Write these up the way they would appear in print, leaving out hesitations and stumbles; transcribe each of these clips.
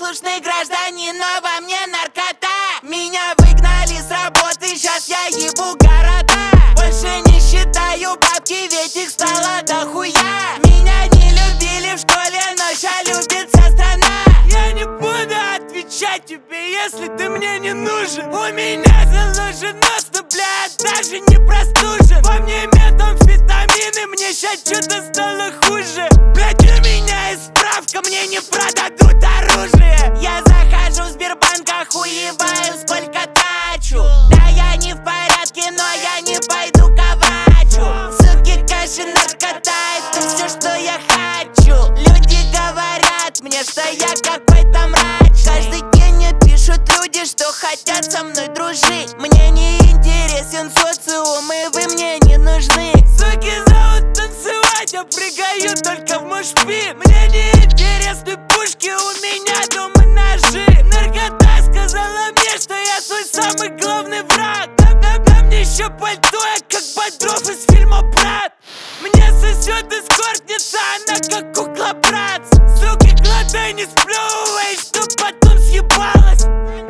Законопослушный гражданин, но во мне наркота. Меня выгнали с работы, сейчас я ебу города. Больше не считаю бабки, ведь их стало дохуя. Меня не любили в школе, но ща любит вся страна. Я не буду отвечать тебе, если ты мне не нужен. У меня заложен нос, но, блядь, даже не простужен. Во мне метамфетамины, мне щас что-то стало хуже. Блядь, у меня есть справка, мне не продадут оружие. Я захожу в Сбербанк, охуеваю, сколько трачу. Да я не в порядке, но я не пойду ковачу. Суки, каши, наркота, это все, что я хочу. Люди говорят мне, что я какой-то мрач. Каждый день мне пишут люди, что хотят со мной дружить. Мне не интересен социум, и вы мне не нужны. Суки зовут танцевать, я прыгаю только в мошпит. Мне не интересны пушки, у меня дома ножи. Наркота сказала мне, что я свой самый главный враг. На мне еще пальто, я как Бодров из фильма «Брат». Мне сосет эскортница, она как кукла брат. Суки, глотай, не сплевывай, что потом съебалась.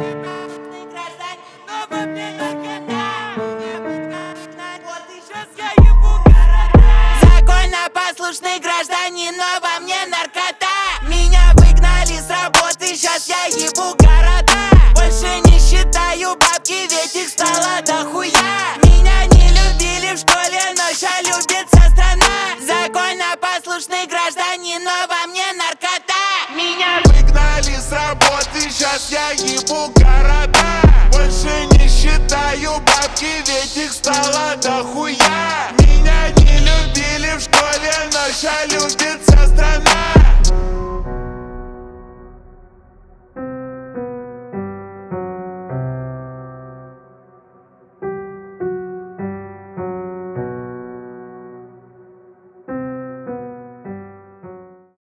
Но во мне наркота. Вот и сейчас я ебу города. Законопослушный гражданин, но во мне наркота. Меня выгнали с работы, сейчас я ебу города. Больше не считаю бабки, ведь их стало дохуя. Меня не любили в школе, но ща любит вся страна. Законопослушный гражданин, но во мне наркота. Меня выгнали с работы, сейчас я ебу города. Больше не считаю бабки, ведь их стало дохуя. Меня не любили в школе, но ща любит вся страна.